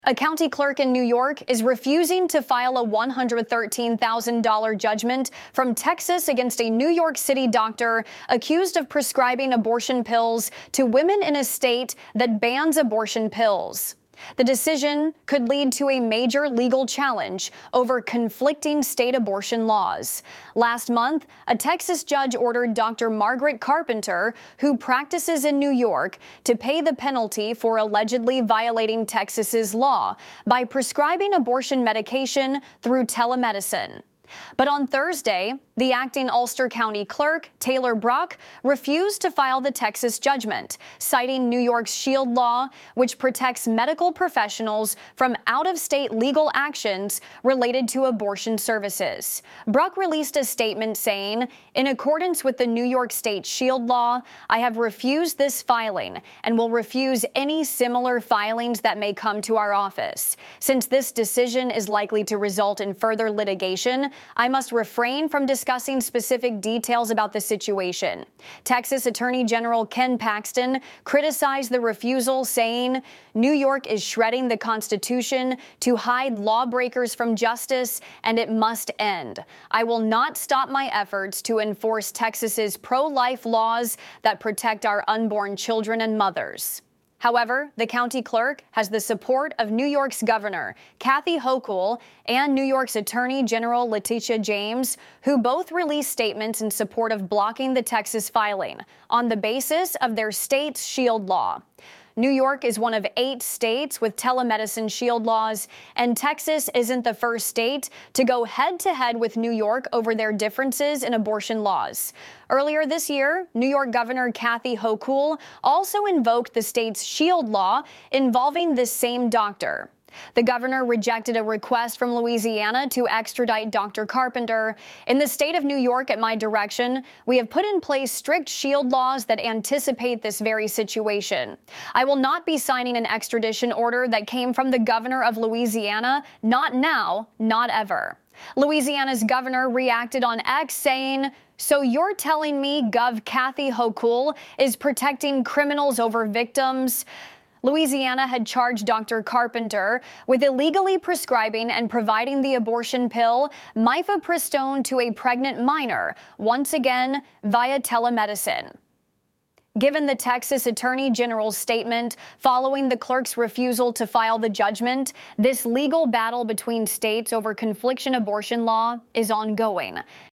A county clerk in New York is refusing to file a $113,000 judgment from Texas against a New York City doctor accused of prescribing abortion pills to women in a state that bans abortion pills. The decision could lead to a major legal challenge over conflicting state abortion laws. Last month, a Texas judge ordered Dr. Margaret Carpenter, who practices in New York, to pay the penalty for allegedly violating Texas's law by prescribing abortion medication through telemedicine. But on Thursday, the acting Ulster County clerk, Taylor Brock, refused to file the Texas judgment, citing New York's SHIELD law, which protects medical professionals from out-of-state legal actions related to abortion services. Brock released a statement saying, "In accordance with the New York State SHIELD law, I have refused this filing and will refuse any similar filings that may come to our office. Since this decision is likely to result in further litigation, I must refrain from discussing specific details about the situation." Texas Attorney General Ken Paxton criticized the refusal, saying, "New York is shredding the Constitution to hide lawbreakers from justice, and it must end. I will not stop my efforts to enforce Texas's pro-life laws that protect our unborn children and mothers." However, the county clerk has the support of New York's governor, Kathy Hochul, and New York's Attorney General Letitia James, who both released statements in support of blocking the Texas filing on the basis of their state's SHIELD law. New York is one of 8 states with telemedicine SHIELD laws, and Texas isn't the first state to go head-to-head with New York over their differences in abortion laws. Earlier this year, New York Governor Kathy Hochul also invoked the state's SHIELD law involving this same doctor. The governor rejected a request from Louisiana to extradite Dr. Carpenter. "In the state of New York, at my direction, we have put in place strict SHIELD laws that anticipate this very situation. I will not be signing an extradition order that came from the governor of Louisiana, not now, not ever." Louisiana's governor reacted on X, saying, "So you're telling me Gov. Kathy Hochul is protecting criminals over victims?" Louisiana had charged Dr. Carpenter with illegally prescribing and providing the abortion pill mifepristone to a pregnant minor, once again via telemedicine. Given the Texas Attorney General's statement following the clerk's refusal to file the judgment, this legal battle between states over confliction abortion law is ongoing.